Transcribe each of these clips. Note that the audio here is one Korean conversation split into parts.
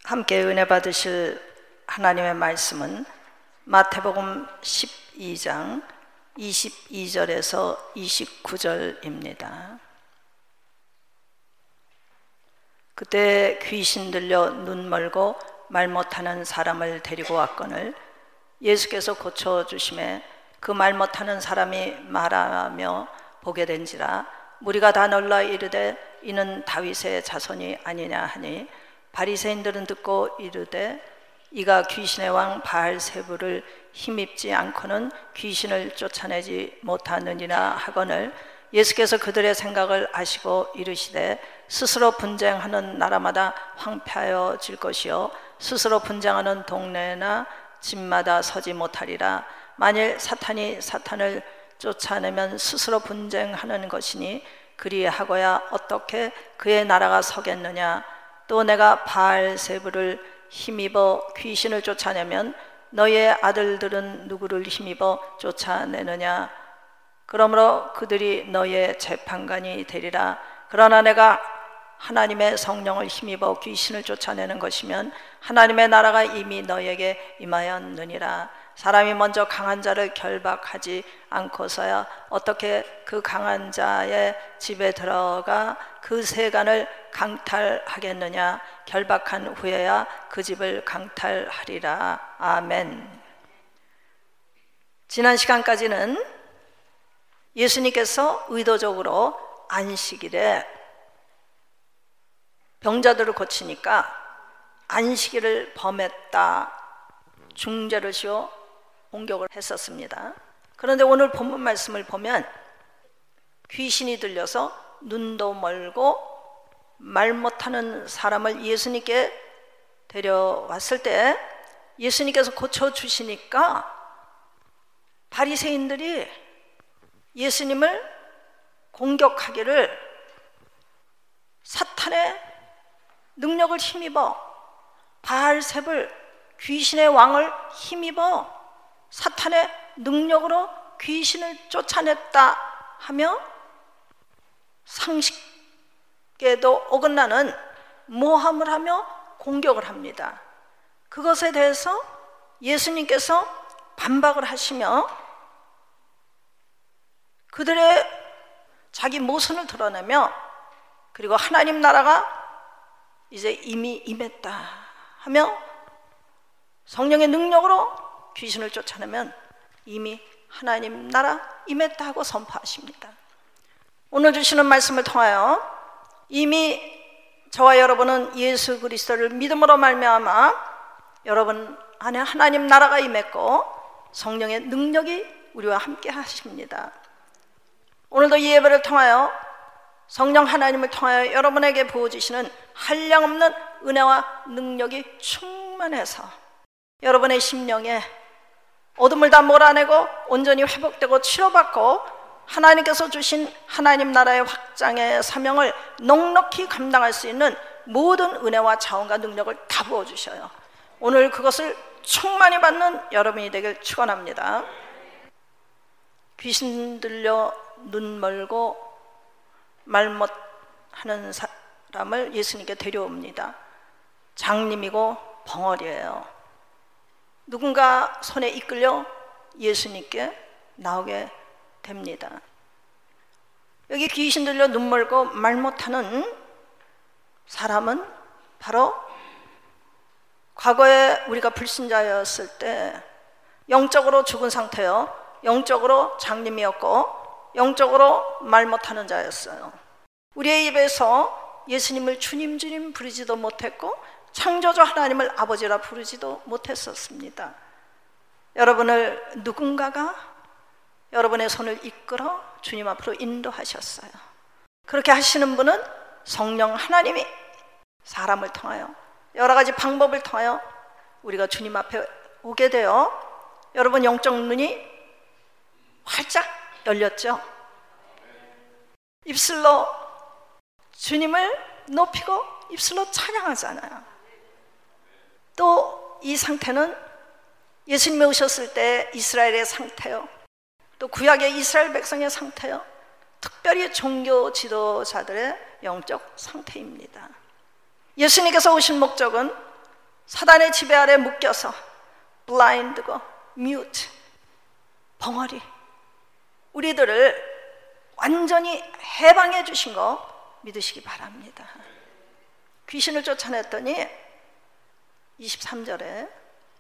함께 은혜 받으실 하나님의 말씀은 마태복음 12장 22절에서 29절입니다. 그때 귀신 들려 눈 멀고 말 못하는 사람을 데리고 왔거늘 예수께서 고쳐주심에 그 말 못하는 사람이 말하며 보게 된지라 무리가 다 놀라 이르되 이는 다윗의 자손이 아니냐 하니 바리새인들은 듣고 이르되 이가 귀신의 왕 바알세불을 힘입지 않고는 귀신을 쫓아내지 못하느니라 하거늘 예수께서 그들의 생각을 아시고 이르시되 스스로 분쟁하는 나라마다 황폐하여질 것이요 스스로 분쟁하는 동네나 집마다 서지 못하리라. 만일 사탄이 사탄을 쫓아내면 스스로 분쟁하는 것이니 그리하고야 어떻게 그의 나라가 서겠느냐. 또 내가 바알세불을 힘입어 귀신을 쫓아내면 너희의 아들들은 누구를 힘입어 쫓아내느냐. 그러므로 그들이 너희의 재판관이 되리라. 그러나 내가 하나님의 성령을 힘입어 귀신을 쫓아내는 것이면 하나님의 나라가 이미 너희에게 임하였느니라. 사람이 먼저 강한 자를 결박하지 않고서야 어떻게 그 강한 자의 집에 들어가 그 세간을 강탈하겠느냐. 결박한 후에야 그 집을 강탈하리라. 아멘. 지난 시간까지는 예수님께서 의도적으로 안식일에 병자들을 고치니까 안식일을 범했다, 중죄를 지어 공격을 했었습니다. 그런데 오늘 본문 말씀을 보면 귀신이 들려서 눈도 멀고 말 못하는 사람을 예수님께 데려왔을 때 예수님께서 고쳐주시니까 바리새인들이 예수님을 공격하기를 사탄의 능력을 힘입어 바알세불 귀신의 왕을 힘입어 사탄의 능력으로 귀신을 쫓아냈다 하며 상식에도 어긋나는 모함을 하며 공격을 합니다. 그것에 대해서 예수님께서 반박을 하시며 그들의 자기 모순을 드러내며 그리고 하나님 나라가 이제 이미 임했다 하며 성령의 능력으로 귀신을 쫓아내면 이미 하나님 나라 임했다 하고 선포하십니다. 오늘 주시는 말씀을 통하여 이미 저와 여러분은 예수 그리스도를 믿음으로 말미암아 여러분 안에 하나님 나라가 임했고 성령의 능력이 우리와 함께 하십니다. 오늘도 이 예배를 통하여 성령 하나님을 통하여 여러분에게 부어주시는 한량없는 은혜와 능력이 충만해서 여러분의 심령에 어둠을 다 몰아내고 온전히 회복되고 치료받고 하나님께서 주신 하나님 나라의 확장의 사명을 넉넉히 감당할 수 있는 모든 은혜와 자원과 능력을 다 부어주셔요. 오늘 그것을 충만히 받는 여러분이 되길 축원합니다. 귀신 들려 눈 멀고 말 못하는 사람을 예수님께 데려옵니다. 장님이고 벙어리예요. 누군가 손에 이끌려 예수님께 나오게 됩니다. 여기 귀신 들려 눈 멀고 말 못하는 사람은 바로 과거에 우리가 불신자였을 때 영적으로 죽은 상태요, 영적으로 장님이었고 영적으로 말 못하는 자였어요. 우리의 입에서 예수님을 주님 주님 부르지도 못했고 창조주 하나님을 아버지라 부르지도 못했었습니다. 여러분을 누군가가 여러분의 손을 이끌어 주님 앞으로 인도하셨어요. 그렇게 하시는 분은 성령 하나님이 사람을 통하여 여러 가지 방법을 통하여 우리가 주님 앞에 오게 되어 여러분 영적 눈이 활짝 열렸죠. 입술로 주님을 높이고 입술로 찬양하잖아요. 또 이 상태는 예수님이 오셨을 때 이스라엘의 상태요, 또 구약의 이스라엘 백성의 상태요, 특별히 종교 지도자들의 영적 상태입니다. 예수님께서 오신 목적은 사단의 지배 아래 묶여서 블라인드고 뮤트, 벙어리, 우리들을 완전히 해방해 주신 거 믿으시기 바랍니다. 귀신을 쫓아냈더니 23절에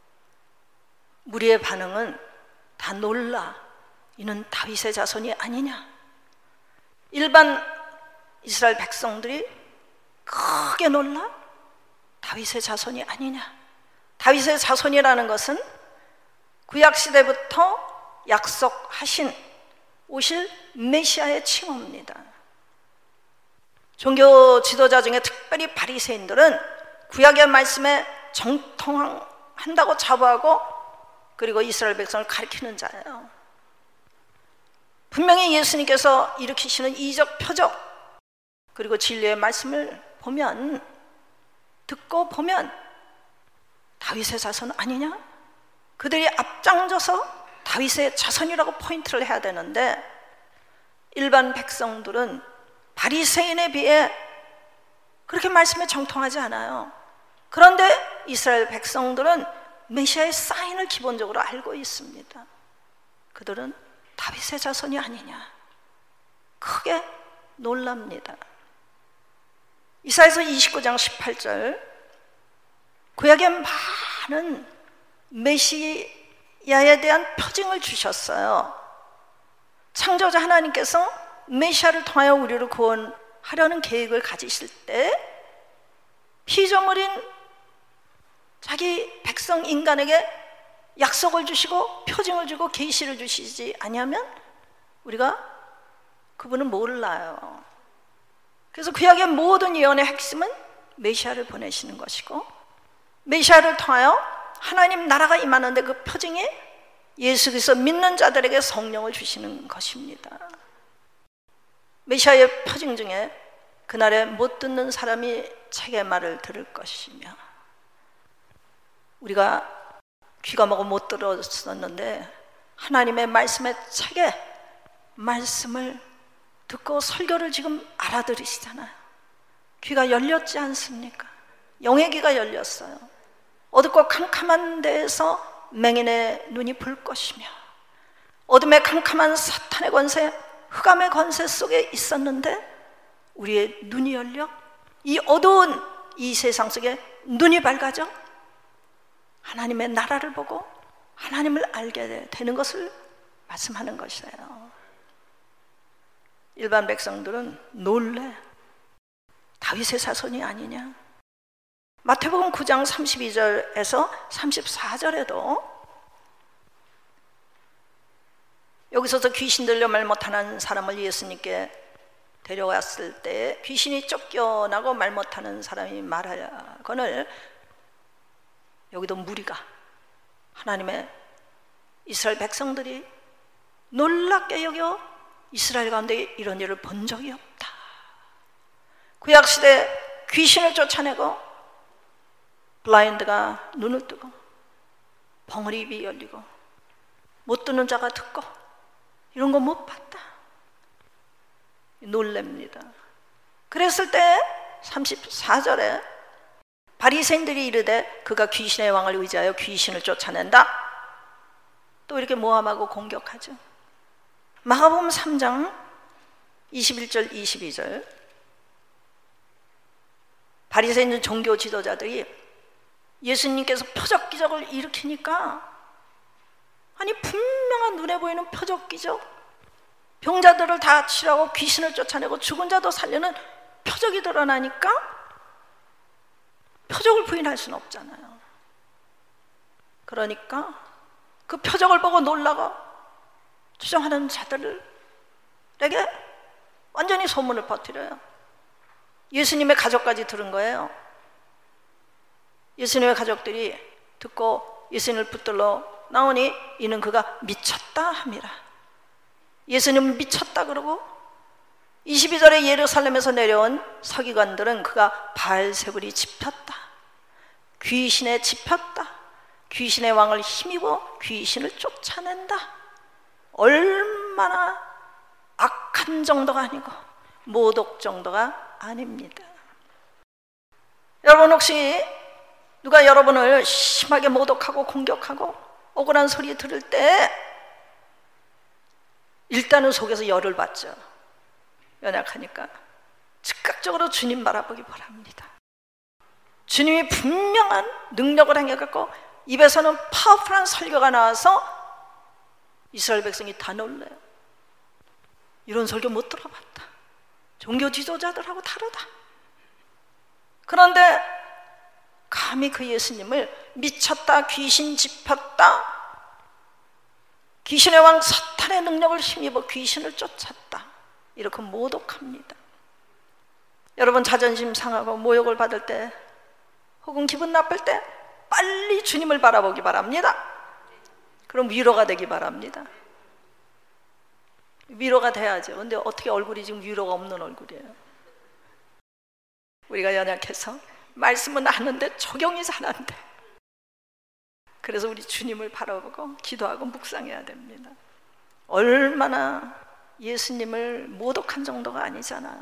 무리의 반응은 다 놀라, 이는 다윗의 자손이 아니냐. 일반 이스라엘 백성들이 크게 놀라 다윗의 자손이 아니냐. 다윗의 자손이라는 것은 구약시대부터 약속하신 오실 메시아의 칭호입니다. 종교 지도자 중에 특별히 바리새인들은 구약의 말씀에 정통한다고 자부하고 그리고 이스라엘 백성을 가리키는 자예요. 분명히 예수님께서 일으키시는 이적 표적 그리고 진리의 말씀을 보면, 듣고 보면 다윗의 자손 아니냐? 그들이 앞장져서 다윗의 자손이라고 포인트를 해야 되는데 일반 백성들은 바리새인에 비해 그렇게 말씀에 정통하지 않아요. 그런데 이스라엘 백성들은 메시아의 사인을 기본적으로 알고 있습니다. 그들은 다윗의 자손이 아니냐 크게 놀랍니다. 이사야서 29장 18절, 구약에 많은 메시아에 대한 표징을 주셨어요. 창조자 하나님께서 메시아를 통하여 우리를 구원하려는 계획을 가지실 때 피조물인 자기 백성 인간에게 약속을 주시고 표징을 주고 계시를 주시지 아니하면 우리가 그분을 몰라요. 그래서 구약의 모든 예언의 핵심은 메시아를 보내시는 것이고, 메시아를 통하여 하나님 나라가 임하는데 그 표징이 예수 그리스도 믿는 자들에게 성령을 주시는 것입니다. 메시아의 표징 중에 그날에 못 듣는 사람이 책의 말을 들을 것이며, 우리가 귀가 먹어 못 들었었는데 하나님의 말씀의 책에 말씀을 듣고 설교를 지금 알아들으시잖아요. 귀가 열렸지 않습니까? 영의 귀가 열렸어요. 어둡고 캄캄한 데에서 맹인의 눈이 불 것이며, 어둠의 캄캄한 사탄의 권세, 흑암의 권세 속에 있었는데 우리의 눈이 열려 이 어두운 이 세상 속에 눈이 밝아져 하나님의 나라를 보고 하나님을 알게 되는 것을 말씀하는 것이에요. 일반 백성들은 놀래, 다윗의 자손이 아니냐. 마태복음 9장 32절에서 34절에도 여기서도 귀신 들려 말 못하는 사람을 예수님께 데려왔을 때 귀신이 쫓겨나고 말 못하는 사람이 말하거늘, 여기도 무리가, 하나님의 이스라엘 백성들이 놀랍게 여겨 이스라엘 가운데 이런 일을 본 적이 없다. 구약시대 귀신을 쫓아내고 블라인드가 눈을 뜨고 벙어리 입이 열리고 못 듣는 자가 듣고 이런 거 못 봤다. 놀랍니다. 그랬을 때 34절에 바리새인들이 이르되 그가 귀신의 왕을 의지하여 귀신을 쫓아낸다. 또 이렇게 모함하고 공격하죠. 마가복음 3장 21절 22절, 바리새인 종교 지도자들이 예수님께서 표적 기적을 일으키니까, 아니 분명한 눈에 보이는 표적 기적, 병자들을 다 치료하고 귀신을 쫓아내고 죽은 자도 살리는 표적이 드러나니까 표적을 부인할 수는 없잖아요. 그러니까 그 표적을 보고 놀라고 추정하는 자들에게 완전히 소문을 퍼뜨려요. 예수님의 가족까지 들은 거예요. 예수님의 가족들이 듣고 예수님을 붙들러 나오니 이는 그가 미쳤다 함이라. 예수님은 미쳤다 그러고 22절에 예루살렘에서 내려온 서기관들은 그가 바알세불이 집혔다, 귀신에 집혔다, 귀신의 왕을 힘입어 귀신을 쫓아낸다. 얼마나 악한 정도가 아니고 모독 정도가 아닙니다. 여러분 혹시 누가 여러분을 심하게 모독하고 공격하고 억울한 소리 들을 때 일단은 속에서 열을 받죠. 연약하니까 즉각적으로 주님 바라보기 바랍니다. 주님이 분명한 능력을 행해갖고 입에서는 파워풀한 설교가 나와서 이스라엘 백성이 다 놀래요. 이런 설교 못 들어봤다. 종교 지도자들하고 다르다. 그런데 감히 그 예수님을 미쳤다, 귀신 짚었다, 귀신의 왕 사탄의 능력을 힘입어 귀신을 쫓았다, 이렇게 모독합니다. 여러분 자존심 상하고 모욕을 받을 때 혹은 기분 나쁠 때 빨리 주님을 바라보기 바랍니다. 그럼 위로가 되기 바랍니다. 위로가 돼야죠. 근데 어떻게 얼굴이 지금 위로가 없는 얼굴이에요? 우리가 연약해서 말씀은 하는데 적용이 잘 안 돼. 그래서 우리 주님을 바라보고 기도하고 묵상해야 됩니다. 얼마나 예수님을 모독한 정도가 아니잖아요.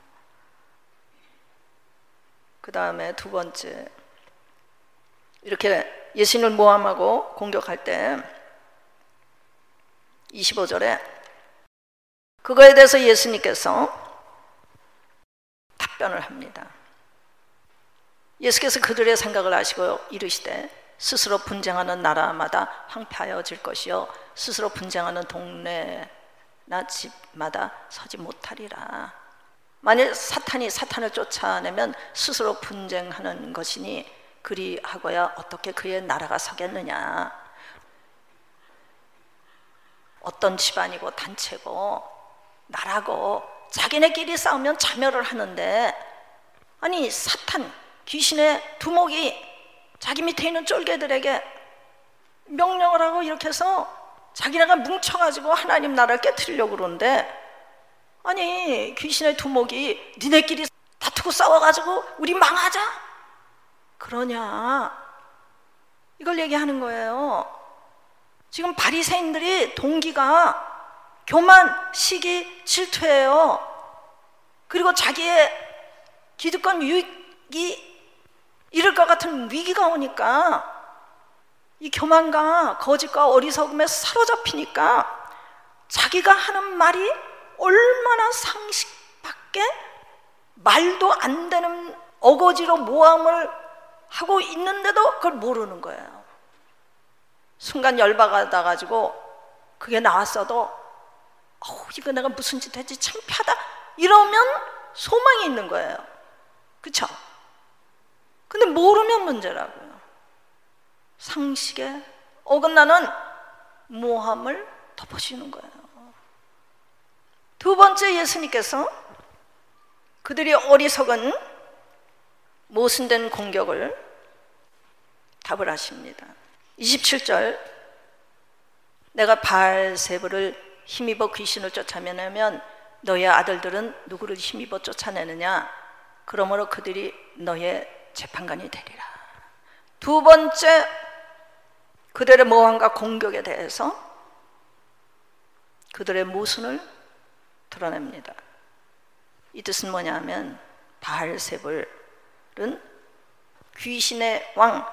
그 다음에 두 번째, 이렇게 예수님을 모함하고 공격할 때 25절에 그거에 대해서 예수님께서 답변을 합니다. 예수께서 그들의 생각을 아시고 이르시되 스스로 분쟁하는 나라마다 황폐하여질 것이요 스스로 분쟁하는 동네나 집마다 서지 못하리라. 만일 사탄이 사탄을 쫓아내면 스스로 분쟁하는 것이니 그리하고야 어떻게 그의 나라가 서겠느냐. 어떤 집안이고 단체고 나라고 자기네끼리 싸우면 자멸을 하는데, 아니 사탄 귀신의 두목이 자기 밑에 있는 쫄개들에게 명령을 하고 이렇게 해서 자기네가 뭉쳐가지고 하나님 나라를 깨트리려고 그러는데, 아니 귀신의 두목이 니네끼리 다투고 싸워가지고 우리 망하자 그러냐, 이걸 얘기하는 거예요. 지금 바리새인들이 동기가 교만, 시기, 질투예요. 그리고 자기의 기득권 유익이 이럴 것 같은 위기가 오니까 이 교만과 거짓과 어리석음에 사로잡히니까 자기가 하는 말이 얼마나 상식밖에 말도 안 되는 어거지로 모함을 하고 있는데도 그걸 모르는 거예요. 순간 열받아 가지고 그게 나왔어도 이거 내가 무슨 짓 했지 창피하다 이러면 소망이 있는 거예요. 그렇죠? 근데 모르면 문제라고요. 상식에 어긋나는 모함을 덮으시는 거예요. 두 번째, 예수님께서 그들이 어리석은 모순된 공격을 답을 하십니다. 27절, 내가 바알세불을 힘입어 귀신을 쫓아내면 너의 아들들은 누구를 힘입어 쫓아내느냐? 그러므로 그들이 너의 재판관이 되리라. 두 번째, 그들의 모함과 공격에 대해서 그들의 모순을 드러냅니다. 이 뜻은 뭐냐면 바알세불은 귀신의 왕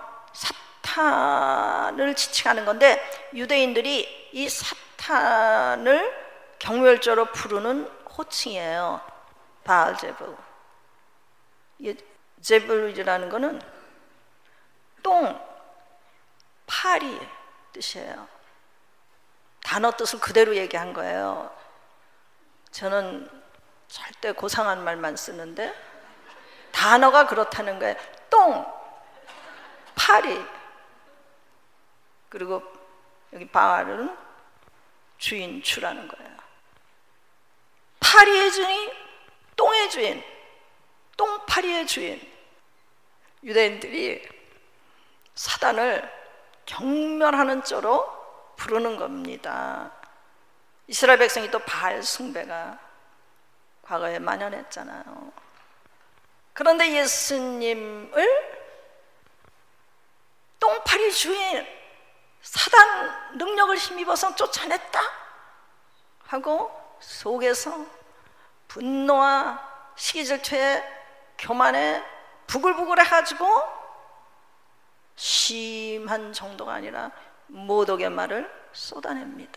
사탄을 지칭하는 건데, 유대인들이 이 사탄을 경멸조로 부르는 호칭이에요. 바알제불. 제불이라는 거는 똥, 파리 뜻이에요. 단어 뜻을 그대로 얘기한 거예요. 저는 절대 고상한 말만 쓰는데 단어가 그렇다는 거예요. 똥, 파리, 그리고 여기 바알은 주인, 주라는 거예요. 파리의 주인, 똥의 주인, 똥파리의 주인. 유대인들이 사단을 경멸하는 조로 부르는 겁니다. 이스라엘 백성이 또 바알 숭배가 과거에 만연했잖아요. 그런데 예수님을 똥파리 주인, 사단 능력을 힘입어서 쫓아냈다 하고 속에서 분노와 시기질투에 교만에 부글부글 해가지고 무심한 정도가 아니라 모독의 말을 쏟아냅니다.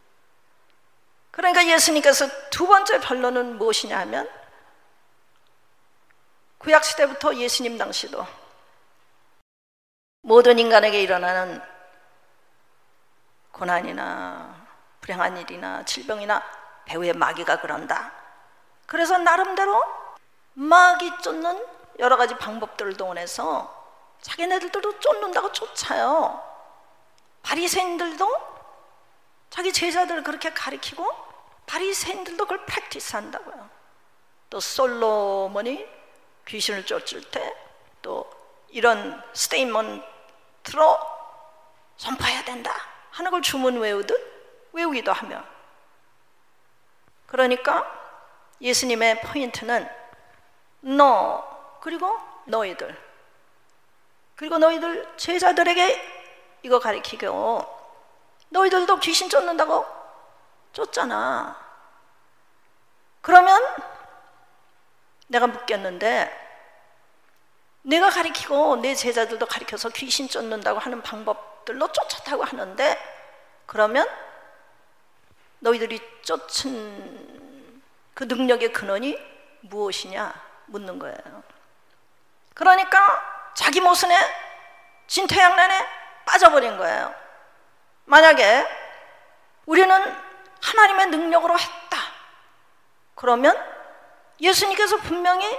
그러니까 예수님께서 두 번째 변론은 무엇이냐 하면, 구약시대부터 예수님 당시도 모든 인간에게 일어나는 고난이나 불행한 일이나 질병이나 배후의 마귀가 그런다. 그래서 나름대로 마귀 쫓는 여러 가지 방법들을 동원해서 자기네들도 쫓는다고 쫓아요. 바리새인들도 자기 제자들을 그렇게 가리키고 바리새인들도 그걸 프랙티스 한다고요. 또 솔로몬이 귀신을 쫓을 때 또 이런 스테이먼트로 선포해야 된다 하는 걸 주문 외우기도 하며, 그러니까 예수님의 포인트는 너 그리고 너희들 제자들에게 이거 가르치고, 너희들도 귀신 쫓는다고 쫓잖아. 그러면 내가 묻겠는데, 내가 가르치고 내 제자들도 가르쳐서 귀신 쫓는다고 하는 방법들로 쫓았다고 하는데, 그러면 너희들이 쫓은 그 능력의 근원이 무엇이냐 묻는 거예요. 그러니까 자기 모순에 진퇴양난에 빠져버린 거예요. 만약에 우리는 하나님의 능력으로 했다, 그러면 예수님께서 분명히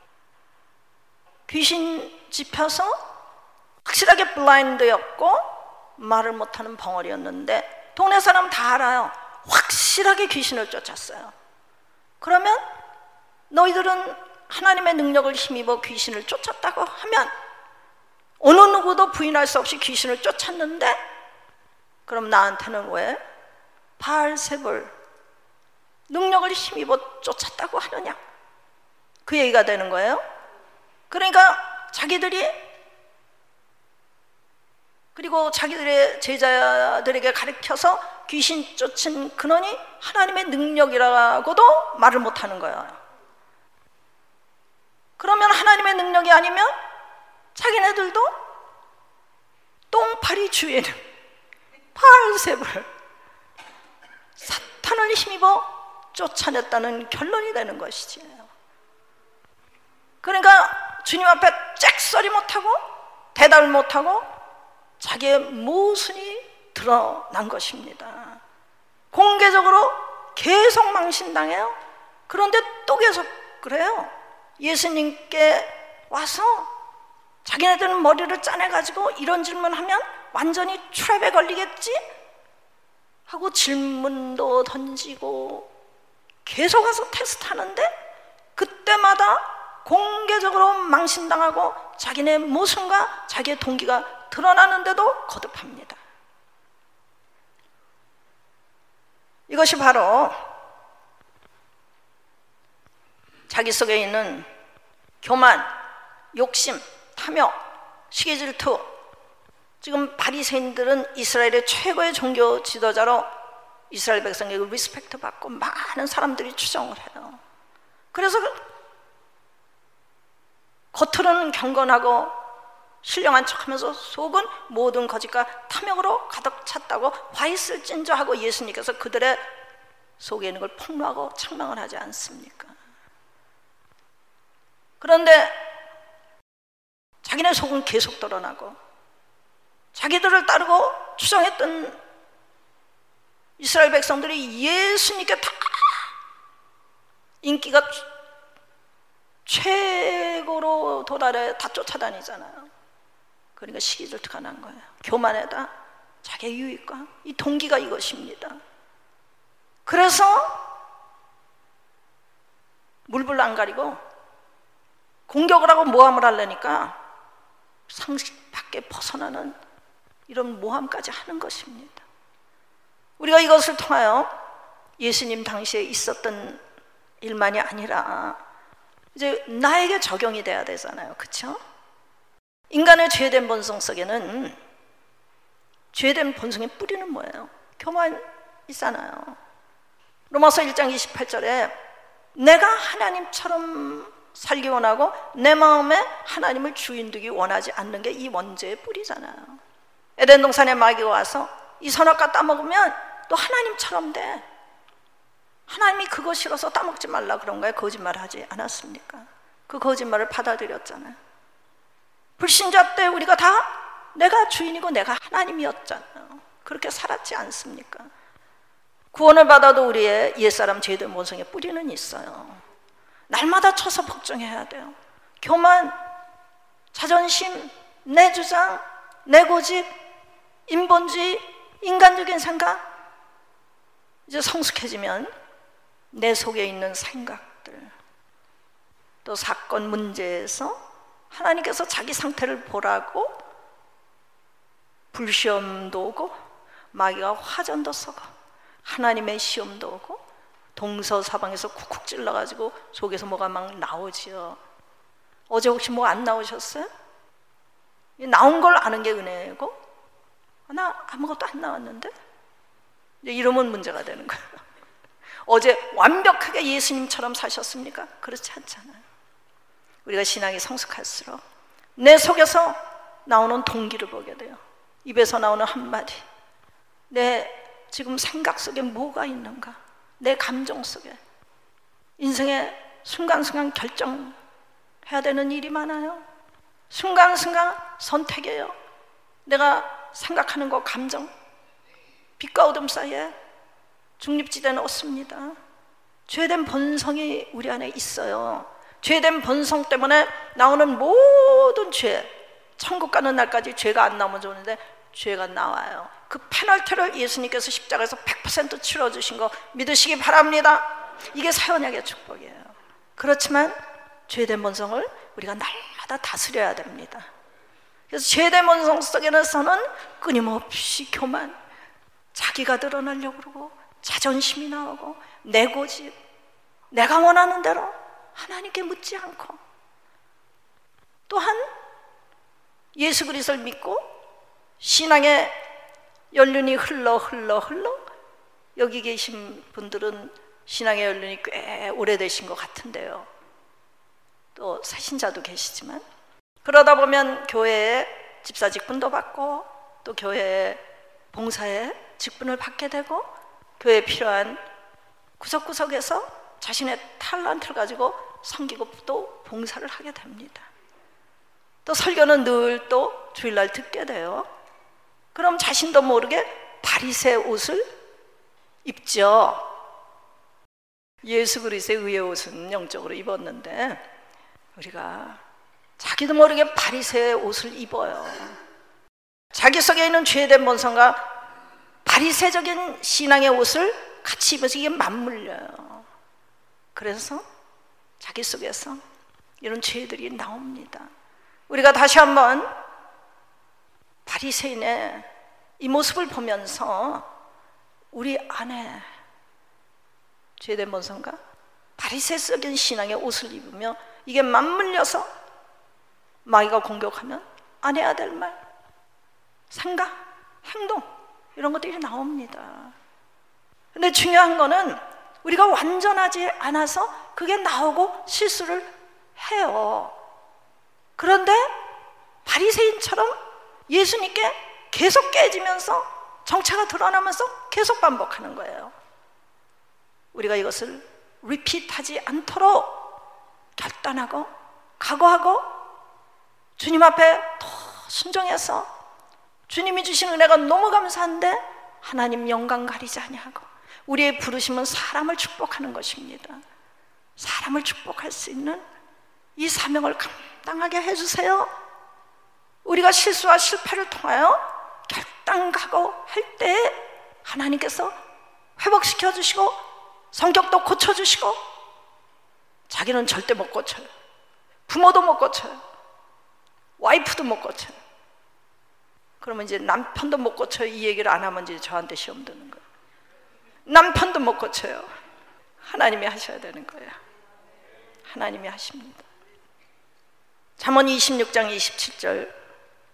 귀신 짚혀서 확실하게 블라인드였고 말을 못하는 벙어리였는데 동네 사람 다 알아요. 확실하게 귀신을 쫓았어요. 그러면 너희들은 하나님의 능력을 힘입어 귀신을 쫓았다고 하면 어느 누구도 부인할 수 없이 귀신을 쫓았는데, 그럼 나한테는 왜 바알세불 능력을 힘입어 쫓았다고 하느냐, 그 얘기가 되는 거예요. 그러니까 자기들의 제자들에게 가르쳐서 귀신 쫓은 근원이 하나님의 능력이라고도 말을 못하는 거예요. 그러면 하나님의 능력이 아니면 자기네들도 똥파리 주에는 바알세불 사탄을 힘입어 쫓아냈다는 결론이 되는 것이지요. 그러니까 주님 앞에 잭소리 못하고 대답을 못하고 자기의 모순이 드러난 것입니다. 공개적으로 계속 망신당해요. 그런데 또 계속 그래요. 예수님께 와서 자기네들은 머리를 짜내가지고 이런 질문하면 완전히 트랩에 걸리겠지 하고 질문도 던지고 계속 와서 테스트하는데, 그때마다 공개적으로 망신당하고 자기네 모순과 자기의 동기가 드러나는데도 거듭합니다. 이것이 바로 자기 속에 있는 교만, 욕심, 탐욕, 시기질투. 지금 바리새인들은 이스라엘의 최고의 종교 지도자로 이스라엘 백성에게 리스펙트 받고 많은 사람들이 추정을 해요. 그래서 겉으로는 경건하고 신령한 척하면서 속은 모든 거짓과 탐욕으로 가득 찼다고 화 있을진저 하고 예수님께서 그들의 속에 있는 걸 폭로하고 책망을 하지 않습니까? 그런데 자기네 속은 계속 드러나고 자기들을 따르고 추정했던 이스라엘 백성들이 예수님께 다 인기가 최고로 도달해 다 쫓아다니잖아요. 그러니까 시기질투가 난 거예요. 교만에다 자기의 유익과 이 동기가 이것입니다. 그래서 물불 안 가리고 공격을 하고 모함을 하려니까 상식 밖에 벗어나는 이런 모함까지 하는 것입니다. 우리가 이것을 통하여 예수님 당시에 있었던 일만이 아니라 이제 나에게 적용이 돼야 되잖아요. 그렇죠? 인간의 죄된 본성 속에는 죄된 본성의 뿌리는 뭐예요? 교만이잖아요. 로마서 1장 28절에 내가 하나님처럼 살기 원하고 내 마음에 하나님을 주인 두기 원하지 않는 게 이 원죄의 뿌리잖아요. 에덴 동산에 마귀가 와서 이 선악과 따먹으면 또 하나님처럼 돼. 하나님이 그거 싫어서 따먹지 말라 그런 거에 거짓말하지 않았습니까? 그 거짓말을 받아들였잖아요. 불신자 때 우리가 다 내가 주인이고 내가 하나님이었잖아요. 그렇게 살았지 않습니까? 구원을 받아도 우리의 옛사람 죄된 본성의 뿌리는 있어요. 날마다 쳐서 복종해야 돼요. 교만, 자존심, 내 주장, 내 고집, 인본주의, 인간적인 생각. 이제 성숙해지면 내 속에 있는 생각들, 또 사건 문제에서 하나님께서 자기 상태를 보라고 불시험도 오고 마귀가 화전도 쏘고 하나님의 시험도 오고 동서사방에서 쿡쿡 찔러가지고 속에서 뭐가 막 나오지요. 어제 혹시 뭐 안 나오셨어요? 나온 걸 아는 게 은혜고 나 아무것도 안 나왔는데? 이러면 문제가 되는 거예요. 어제 완벽하게 예수님처럼 사셨습니까? 그렇지 않잖아요. 우리가 신앙이 성숙할수록 내 속에서 나오는 동기를 보게 돼요. 입에서 나오는 한마디, 내 지금 생각 속에 뭐가 있는가, 내 감정 속에. 인생의 순간순간 결정해야 되는 일이 많아요. 순간순간 선택이에요. 내가 생각하는 거, 감정, 빛과 어둠 사이에 중립지대는 없습니다. 죄된 본성이 우리 안에 있어요. 죄된 본성 때문에 나오는 모든 죄, 천국 가는 날까지 죄가 안 나오면 좋은데 죄가 나와요. 그 페널티를 예수님께서 십자가에서 100% 치러주신 거 믿으시기 바랍니다. 이게 새 언약의 축복이에요. 그렇지만 죄된 본성을 우리가 날마다 다스려야 됩니다. 그래서 죄된 본성 속에서는 끊임없이 교만, 자기가 드러나려고 그러고 자존심이 나오고 내 고집, 내가 원하는 대로 하나님께 묻지 않고, 또한 예수 그리스도를 믿고 신앙의 연륜이 흘러 여기 계신 분들은 신앙의 연륜이 꽤 오래되신 것 같은데요. 또 새신자도 계시지만 그러다 보면 교회에 집사 직분도 받고 또 교회에 봉사에 직분을 받게 되고 교회에 필요한 구석구석에서 자신의 탤런트를 가지고 섬기고 또 봉사를 하게 됩니다. 또 설교는 늘 또 주일날 듣게 돼요. 그럼 자신도 모르게 바리새 옷을 입죠. 예수 그리스도의 의의 옷은 영적으로 입었는데 우리가 자기도 모르게 바리새의 옷을 입어요. 자기 속에 있는 죄된 본성과 바리새적인 신앙의 옷을 같이 입어서 이게 맞물려요. 그래서 자기 속에서 이런 죄들이 나옵니다. 우리가 다시 한번 바리새인의 이 모습을 보면서 우리 안에 죄된 본성과 바리새적인 신앙의 옷을 입으며 이게 맞물려서 마귀가 공격하면 안 해야 될 말, 생각, 행동 이런 것들이 나옵니다. 근데 중요한 거는 우리가 완전하지 않아서 그게 나오고 실수를 해요. 그런데 바리새인처럼 예수님께 계속 깨지면서 정체가 드러나면서 계속 반복하는 거예요. 우리가 이것을 리핏하지 않도록 결단하고 각오하고 주님 앞에 더 순종해서 주님이 주신 은혜가 너무 감사한데 하나님 영광 가리지 아니하고 우리의 부르심은 사람을 축복하는 것입니다. 사람을 축복할 수 있는 이 사명을 감당하게 해주세요. 우리가 실수와 실패를 통하여 결단 각오할 때 하나님께서 회복시켜 주시고 성격도 고쳐주시고 자기는 절대 못 고쳐요. 부모도 못 고쳐요. 와이프도 못 고쳐요. 그러면 이제 남편도 못 고쳐요. 이 얘기를 안 하면 이제 저한테 시험 드는 거예요. 남편도 못 고쳐요. 하나님이 하셔야 되는 거예요. 하나님이 하십니다. 잠언 26장 27절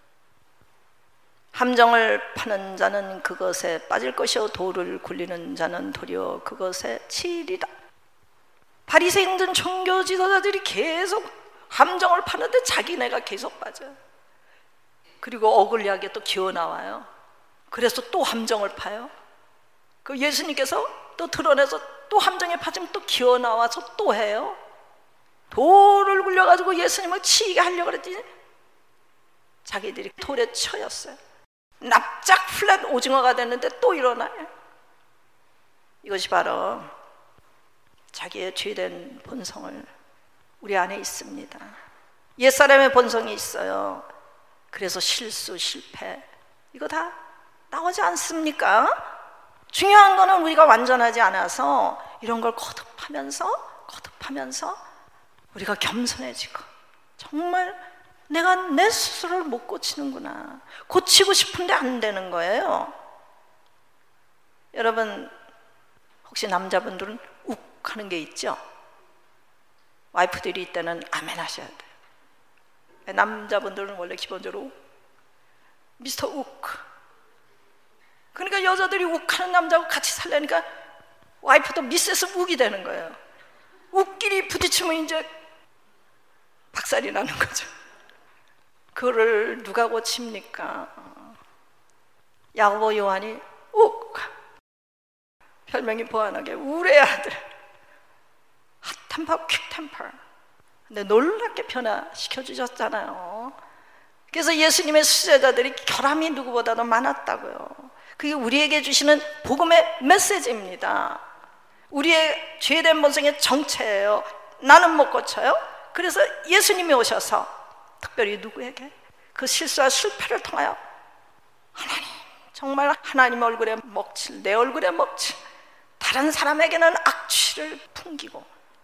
함정을 파는 자는 그것에 빠질 것이요 돌을 굴리는 자는 도리어 그것에 치이리라. 바리새인들 종교 지도자들이 계속 함정을 파는데 자기네가 계속 빠져요. 그리고 어글리하게 또 기어 나와요. 그래서 또 함정을 파요. 그 예수님께서 또 드러내서 또 함정에 빠지면 또 기어 나와서 또 해요. 돌을 굴려가지고 예수님을 치게 하려고 그랬더니 자기들이 돌에 쳐였어요. 납작 플랫 오징어가 됐는데 또 일어나요. 이것이 바로 자기의 죄된 본성을 우리 안에 있습니다. 옛사람의 본성이 있어요. 그래서 실수, 실패 이거 다 나오지 않습니까? 중요한 거는 우리가 완전하지 않아서 이런 걸 거듭하면서 우리가 겸손해지고 정말 내가 내 스스로를 못 고치는구나, 고치고 싶은데 안 되는 거예요. 여러분 혹시 남자분들은 욱 하는 게 있죠? 와이프들이 이때는 아멘 하셔야 돼요. 남자분들은 원래 기본적으로 미스터 욱. 그러니까 여자들이 욱하는 남자하고 같이 살려니까 와이프도 미세스 욱이 되는 거예요. 욱끼리 부딪히면 이제 박살이 나는 거죠. 그거를 누가 고칩니까? 야고보 요한이 욱, 별명이 보안하게 우레의 아들, 핫템퍼 퀵템퍼. 근데 놀랍게 변화시켜 주셨잖아요. 그래서 예수님의 수제자들이 결함이 누구보다도 많았다고요. 그게 우리에게 주시는 복음의 메시지입니다. 우리의 죄된 본성의 정체예요. 나는 못 고쳐요. 그래서 예수님이 오셔서 특별히 누구에게 그 실수와 실패를 통하여 하나님, 정말 하나님 얼굴에 먹칠, 내 얼굴에 먹칠, 다른 사람에게는 악취를 풍기고,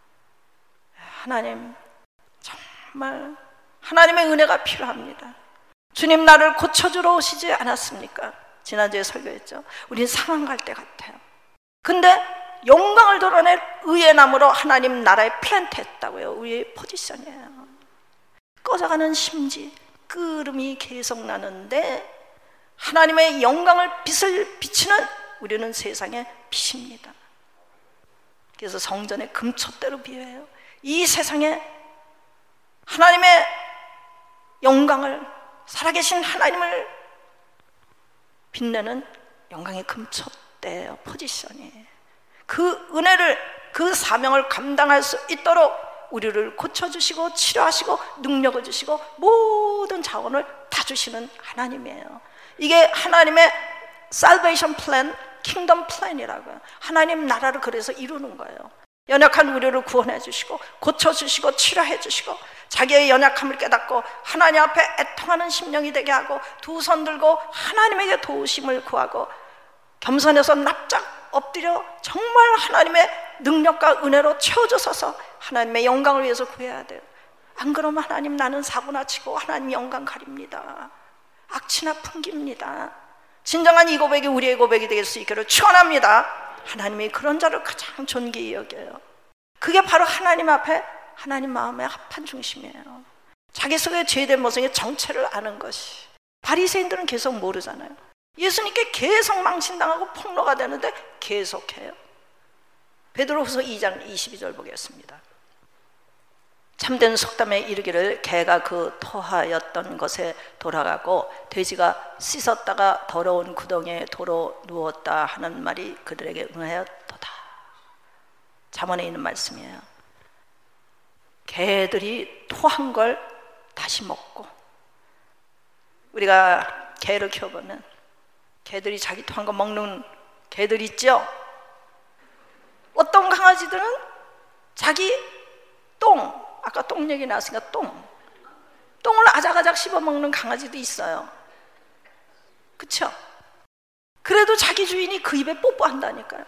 하나님 정말 하나님의 은혜가 필요합니다. 주님 나를 고쳐주러 오시지 않았습니까? 지난주에 설교했죠. 우린 상한 갈 때 같아요. 근데 영광을 드러낼 의의 나무로 하나님 나라에 플랜트했다고요. 우리의 포지션이에요. 꺼져가는 심지, 끄름이 계속 나는데 하나님의 영광을 빛을 비치는 우리는 세상의 빛입니다. 그래서 성전의 금촛대로 비유해요. 이 세상에 하나님의 영광을, 살아계신 하나님을 빛내는 영광의 금촛대예요. 포지션이에요. 그 은혜를, 그 사명을 감당할 수 있도록 우리를 고쳐주시고 치료하시고 능력을 주시고 모든 자원을 다 주시는 하나님이에요. 이게 하나님의 salvation plan, kingdom plan이라고요. 하나님 나라를 그래서 이루는 거예요. 연약한 우리를 구원해 주시고 고쳐주시고 치료해 주시고 자기의 연약함을 깨닫고 하나님 앞에 애통하는 심령이 되게 하고 두 손 들고 하나님에게 도우심을 구하고 겸손해서 납작 엎드려 정말 하나님의 능력과 은혜로 채워주셔서 하나님의 영광을 위해서 구해야 돼요. 안 그러면 하나님 나는 사고나 치고 하나님 영광 가립니다. 악취나 풍깁니다. 진정한 이 고백이 우리의 고백이 될 수 있기를 축원합니다. 하나님이 그런 자를 가장 존귀히 여겨요. 그게 바로 하나님 앞에 하나님 마음에 합한 중심이에요. 자기 속의 죄된 모습의 정체를 아는 것이. 바리새인들은 계속 모르잖아요. 예수님께 계속 망신당하고 폭로가 되는데 계속해요. 베드로후서 2장 22절 보겠습니다. 참된 속담에 이르기를 개가 그 토하였던 것에 돌아가고 돼지가 씻었다가 더러운 구덩이에 도로 누웠다 하는 말이 그들에게 응하였도다. 잠언에 있는 말씀이에요. 개들이 토한 걸 다시 먹고, 우리가 개를 키워보면 개들이 자기 토한 거 먹는 개들 있죠? 어떤 강아지들은 자기 똥, 아까 똥 얘기 나왔으니까 똥을 아작아작 씹어먹는 강아지도 있어요. 그쵸? 그래도 자기 주인이 그 입에 뽀뽀한다니까요.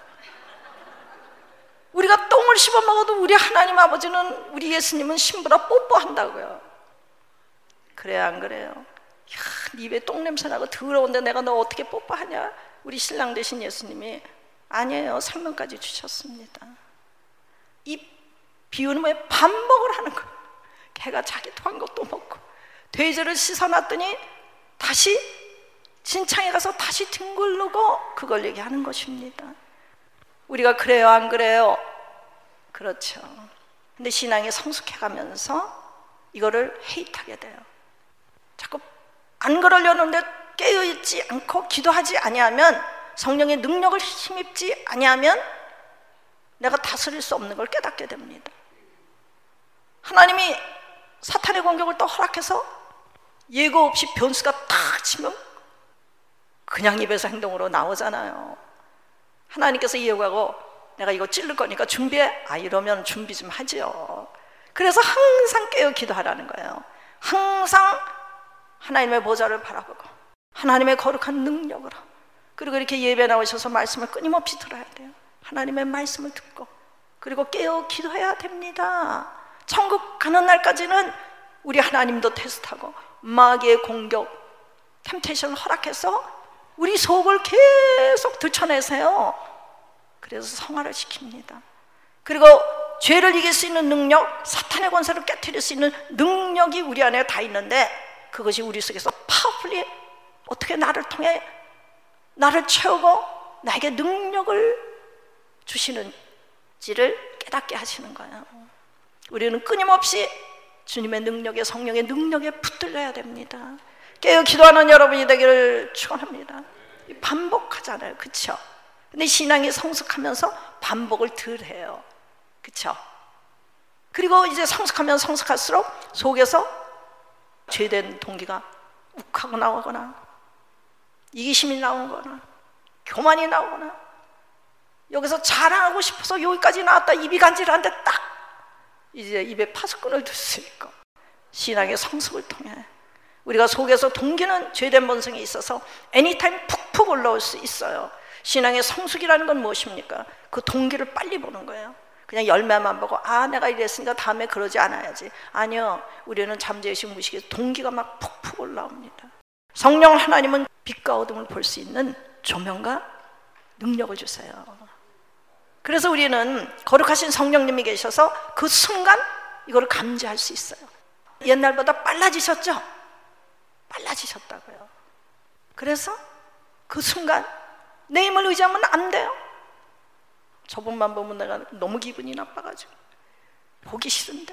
우리가 똥을 씹어먹어도 우리 하나님 아버지는, 우리 예수님은 심부러 뽀뽀한다고요. 그래요, 안 그래요? 야, 네 입에 똥 냄새 나고 더러운데 내가 너 어떻게 뽀뽀하냐? 우리 신랑 되신 예수님이 아니에요, 생명까지 주셨습니다. 이 비유는 왜 반복을 하는 거예요. 개가 자기 토한 것도 먹고 돼지를 씻어놨더니 다시 진창에 가서 다시 뒹굴르고 그걸 얘기하는 것입니다. 우리가 그래요, 안 그래요? 그렇죠. 근데 신앙이 성숙해가면서 이거를 헤이트하게 돼요. 자꾸 안 그러려는데 깨어있지 않고 기도하지 아니하면, 성령의 능력을 힘입지 아니하면 내가 다스릴 수 없는 걸 깨닫게 됩니다. 하나님이 사탄의 공격을 또 허락해서 예고 없이 변수가 탁 치면 그냥 입에서 행동으로 나오잖아요. 하나님께서 예고하고 내가 이거 찌를 거니까 준비해. 이러면 준비 좀 하지요. 그래서 항상 깨어 기도하라는 거예요. 항상 하나님의 보좌를 바라보고 하나님의 거룩한 능력으로, 그리고 이렇게 예배 나오셔서 말씀을 끊임없이 들어야 돼요. 하나님의 말씀을 듣고, 그리고 깨어 기도해야 됩니다. 천국 가는 날까지는 우리 하나님도 테스트하고 마귀의 공격, 템테이션을 허락해서 우리 속을 계속 들춰내세요. 그래서 성화를 시킵니다. 그리고 죄를 이길 수 있는 능력, 사탄의 권세를 깨트릴 수 있는 능력이 우리 안에 다 있는데, 그것이 우리 속에서 파워풀리 어떻게 나를 통해 나를 채우고 나에게 능력을 주시는지를 깨닫게 하시는 거예요. 우리는 끊임없이 주님의 능력에, 성령의 능력에 붙들려야 됩니다. 깨어 기도하는 여러분이 되기를 축원합니다. 반복하잖아요, 그렇죠? 근데 신앙이 성숙하면서 반복을 덜 해요, 그렇죠? 그리고 이제 성숙하면 성숙할수록 속에서 죄된 동기가 욱하고 나오거나, 이기심이 나오거나, 교만이 나오거나, 여기서 자랑하고 싶어서 여기까지 나왔다 입이 간질한데 딱 이제 입에 파수꾼을 들 수 있고, 신앙의 성숙을 통해 우리가 속에서 동기는 죄된 본성이 있어서 애니타임 푹푹 올라올 수 있어요. 신앙의 성숙이라는 건 무엇입니까? 그 동기를 빨리 보는 거예요. 그냥 열매만 보고 내가 이랬으니까 다음에 그러지 않아야지. 아니요, 우리는 잠재의식 무의식에서 동기가 막 푹푹 올라옵니다. 성령 하나님은 빛과 어둠을 볼 수 있는 조명과 능력을 주세요. 그래서 우리는 거룩하신 성령님이 계셔서 그 순간 이걸 감지할 수 있어요. 옛날보다 빨라지셨죠? 빨라지셨다고요. 그래서 그 순간 내 힘을 의지하면 안 돼요. 저분만 보면 내가 너무 기분이 나빠가지고 보기 싫은데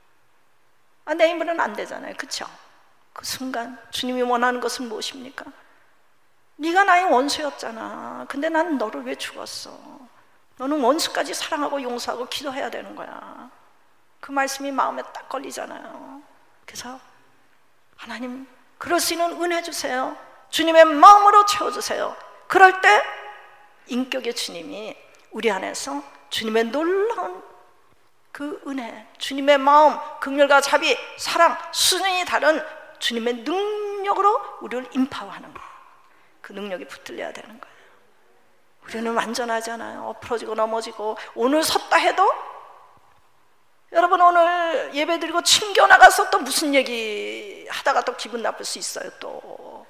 내 힘으로는 안 되잖아요, 그렇죠? 그 순간 주님이 원하는 것은 무엇입니까? 네가 나의 원수였잖아. 근데 난 너를 왜 죽었어? 너는 원수까지 사랑하고 용서하고 기도해야 되는 거야. 그 말씀이 마음에 딱 걸리잖아요. 그래서 하나님, 그럴 수 있는 은혜 주세요. 주님의 마음으로 채워주세요. 그럴 때 인격의 주님이 우리 안에서 주님의 놀라운 그 은혜, 주님의 마음, 긍휼과 자비, 사랑, 수준이 다른 주님의 능력으로 우리를 인파워하는 거예요. 그 능력이 붙들려야 되는 거예요. 우리는 완전하잖아요. 엎어지고 넘어지고. 오늘 섰다 해도, 여러분 오늘 예배 드리고 튕겨나가서 또 무슨 얘기 하다가 또 기분 나쁠 수 있어요. 또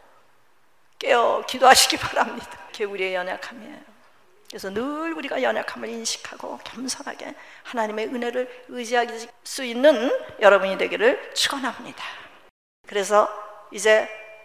깨어 기도하시기 바랍니다. 그게 우리의 연약함이에요. 그래서 늘 우리가 연약함을 인식하고 겸손하게 하나님의 은혜를 의지할 수 있는 여러분이 되기를 축원합니다. 그래서 이제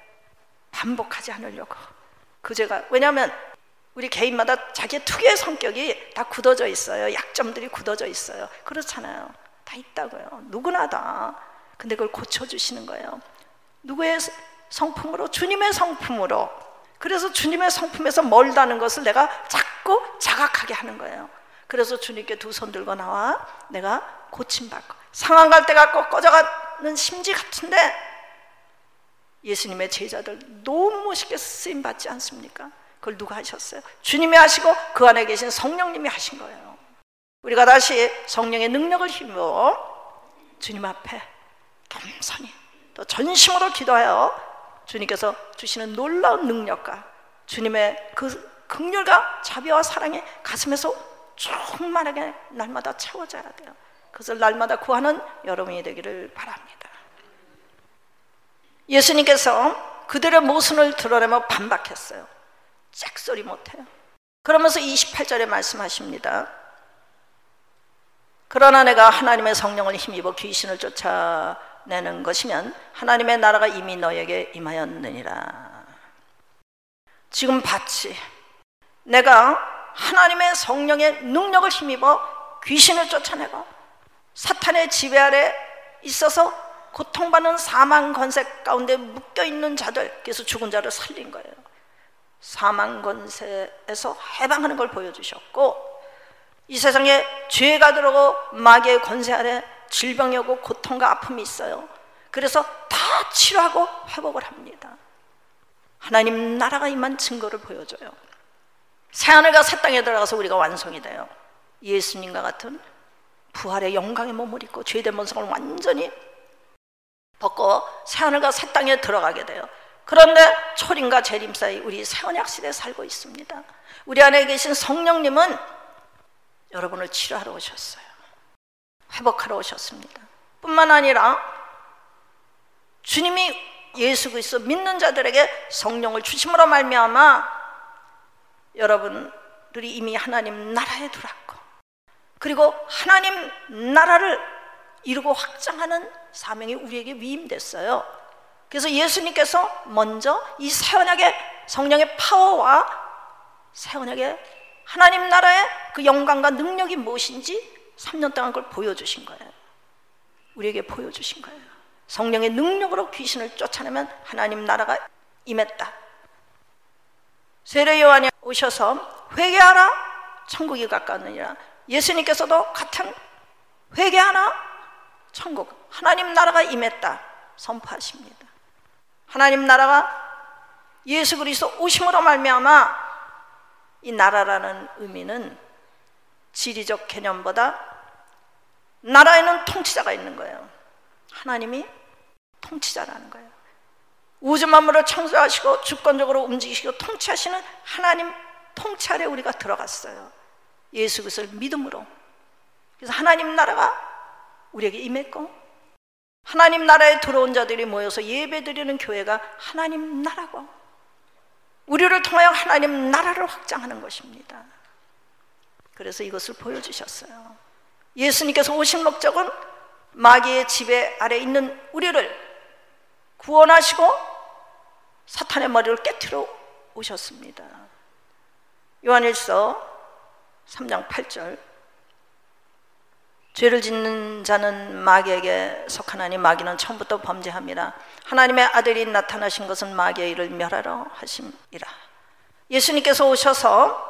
반복하지 않으려고, 제가 왜냐하면 우리 개인마다 자기의 특유의 성격이 다 굳어져 있어요. 약점들이 굳어져 있어요. 그렇잖아요. 다 있다고요. 누구나 다. 근데 그걸 고쳐주시는 거예요. 누구의 성품으로? 주님의 성품으로. 그래서 주님의 성품에서 멀다는 것을 내가 자꾸 자각하게 하는 거예요. 그래서 주님께 두 손 들고 나와 내가 고침받고, 상한 갈 때가 꼭 꺼져가는 심지 같은데 예수님의 제자들 너무 멋있게 쓰임받지 않습니까? 그걸 누가 하셨어요? 주님이 하시고 그 안에 계신 성령님이 하신 거예요. 우리가 다시 성령의 능력을 힘입어 주님 앞에 겸손히 또 전심으로 기도하여 주님께서 주시는 놀라운 능력과 주님의 그 긍휼과 자비와 사랑이 가슴에서 충만하게 날마다 채워져야 돼요. 그것을 날마다 구하는 여러분이 되기를 바랍니다. 예수님께서 그들의 모순을 드러내며 반박했어요. 짝소리 못해요. 그러면서 28절에 말씀하십니다. 그러나 내가 하나님의 성령을 힘입어 귀신을 쫓아내는 것이면 하나님의 나라가 이미 너에게 임하였느니라. 지금 봤지? 내가 하나님의 성령의 능력을 힘입어 귀신을 쫓아내고 사탄의 지배 아래 있어서 고통받는 사망 권세 가운데 묶여있는 자들, 그래서 죽은 자를 살린 거예요. 사망 권세에서 해방하는 걸 보여주셨고, 이 세상에 죄가 들어오고 마귀의 권세 아래 질병이 오고 고통과 아픔이 있어요. 그래서 다 치료하고 회복을 합니다. 하나님 나라가 임한 증거를 보여줘요. 새하늘과 새 땅에 들어가서 우리가 완성이 돼요. 예수님과 같은 부활의 영광의 몸을 입고 죄된 본성을 완전히 벗고 새하늘과 새 땅에 들어가게 돼요. 그런데 초림과 재림 사이 우리 새 언약 시대에 살고 있습니다. 우리 안에 계신 성령님은 여러분을 치료하러 오셨어요. 회복하러 오셨습니다. 뿐만 아니라 주님이 예수 그리스도 믿는 자들에게 성령을 주심으로 말미암아 여러분들이 이미 하나님 나라에 들어왔고, 그리고 하나님 나라를 이루고 확장하는 사명이 우리에게 위임됐어요. 그래서 예수님께서 먼저 이 새 언약의 성령의 파워와 새 언약의 하나님 나라의 그 영광과 능력이 무엇인지 3년 동안 그걸 보여주신 거예요. 우리에게 보여주신 거예요. 성령의 능력으로 귀신을 쫓아내면 하나님 나라가 임했다. 세례 요한이 오셔서 회개하라, 천국이 가까웠느니라. 예수님께서도 같은 회개하라, 천국, 하나님 나라가 임했다 선포하십니다. 하나님 나라가 예수 그리스도 오심으로 말미암아 이 나라라는 의미는 지리적 개념보다 나라에는 통치자가 있는 거예요. 하나님이 통치자라는 거예요. 우주 만물을 창조하시고 주권적으로 움직이시고 통치하시는 하나님 통치 아래 우리가 들어갔어요. 예수 그리스도를 믿음으로. 그래서 하나님 나라가 우리에게 임했고, 하나님 나라에 들어온 자들이 모여서 예배드리는 교회가 하나님 나라고, 우리를 통하여 하나님 나라를 확장하는 것입니다. 그래서 이것을 보여주셨어요. 예수님께서 오신 목적은 마귀의 지배 아래 있는 우리를 구원하시고 사탄의 머리를 깨트려 오셨습니다. 요한일서 3장 8절, 죄를 짓는 자는 마귀에게 속하나니 마귀는 처음부터 범죄함이라. 하나님의 아들이 나타나신 것은 마귀의 일을 멸하러 하심이라. 예수님께서 오셔서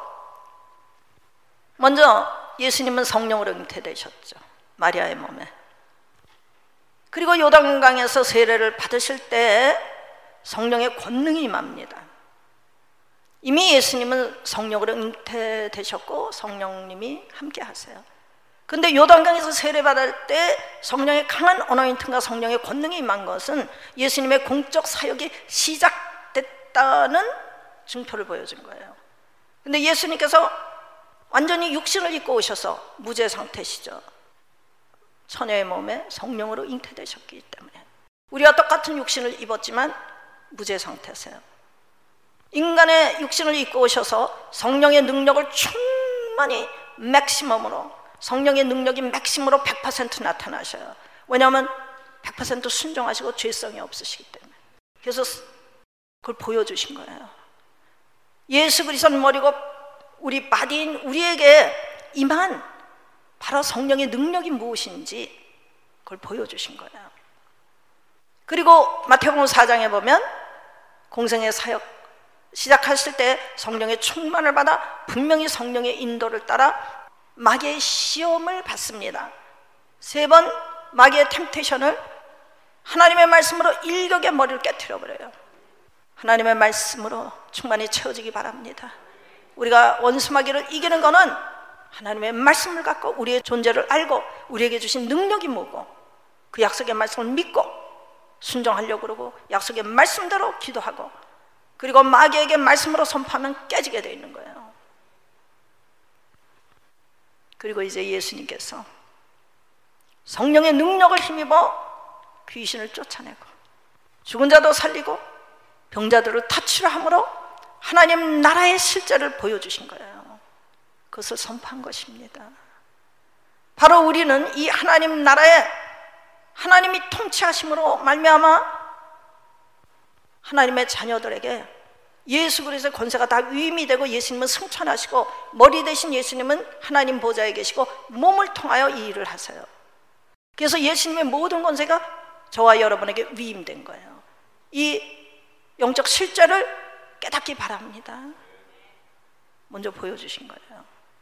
먼저 예수님은 성령으로 잉태되셨죠. 마리아의 몸에. 그리고 요단강에서 세례를 받으실 때 성령의 권능이 임합니다. 이미 예수님은 성령으로 잉태되셨고 성령님이 함께 하세요. 근데 요단강에서 세례받을 때 성령의 강한 어노인팅과 성령의 권능이 임한 것은 예수님의 공적 사역이 시작됐다는 증표를 보여준 거예요. 근데 예수님께서 완전히 육신을 입고 오셔서 무죄 상태시죠. 처녀의 몸에 성령으로 잉태되셨기 때문에 우리와 똑같은 육신을 입었지만 무죄 상태세요. 인간의 육신을 입고 오셔서 성령의 능력을 충만히 맥시멈으로, 성령의 능력이 맥심으로 100% 나타나셔요. 왜냐하면 100% 순종하시고 죄성이 없으시기 때문에. 그래서 그걸 보여주신 거예요. 예수 그리스도는 머리고 우리 바디인 우리에게 임한 바로 성령의 능력이 무엇인지 그걸 보여주신 거예요. 그리고 마태복음 4장에 보면 공생의 사역 시작하실 때 성령의 충만을 받아 분명히 성령의 인도를 따라 마귀의 시험을 받습니다. 3번 마귀의 템테이션을 하나님의 말씀으로 일격의 머리를 깨트려 버려요. 하나님의 말씀으로 충만히 채워지기 바랍니다. 우리가 원수 마귀를 이기는 것은 하나님의 말씀을 갖고 우리의 존재를 알고 우리에게 주신 능력이 뭐고 그 약속의 말씀을 믿고 순종하려고 그러고 약속의 말씀대로 기도하고 그리고 마귀에게 말씀으로 선포하면 깨지게 되어 있는 거예요. 그리고 이제 예수님께서 성령의 능력을 힘입어 귀신을 쫓아내고 죽은 자도 살리고 병자들을 다 치료함으로 하나님 나라의 실제를 보여주신 거예요. 그것을 선포한 것입니다. 바로 우리는 이 하나님 나라에 하나님이 통치하심으로 말미암아 하나님의 자녀들에게 예수 그리스도의 권세가 다 위임이 되고 예수님은 승천하시고 머리 대신 예수님은 하나님 보좌에 계시고 몸을 통하여 이 일을 하세요. 그래서 예수님의 모든 권세가 저와 여러분에게 위임된 거예요. 이 영적 실제를 깨닫기 바랍니다. 먼저 보여주신 거예요.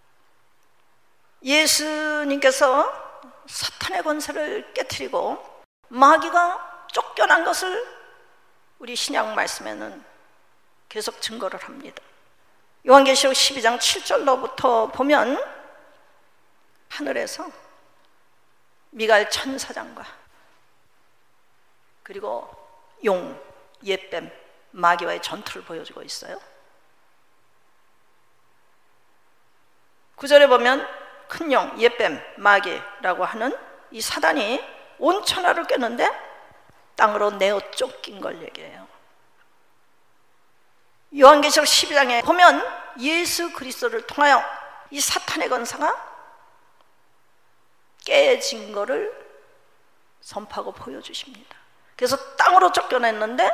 예수님께서 사탄의 권세를 깨트리고 마귀가 쫓겨난 것을 우리 신약 말씀에는 계속 증거를 합니다. 요한계시록 12장 7절로부터 보면 하늘에서 미가엘 천사장과 그리고 용, 옅뱀, 마귀와의 전투를 보여주고 있어요. 9절에 보면 큰 용, 옅뱀, 마귀라고 하는 이 사단이 온 천하를 꿰는데 땅으로 내어 쫓긴 걸 얘기해요. 요한계시록 12장에 보면 예수 그리스도를 통하여 이 사탄의 권세가 깨진 것을 선포하고 보여주십니다. 그래서 땅으로 쫓겨냈는데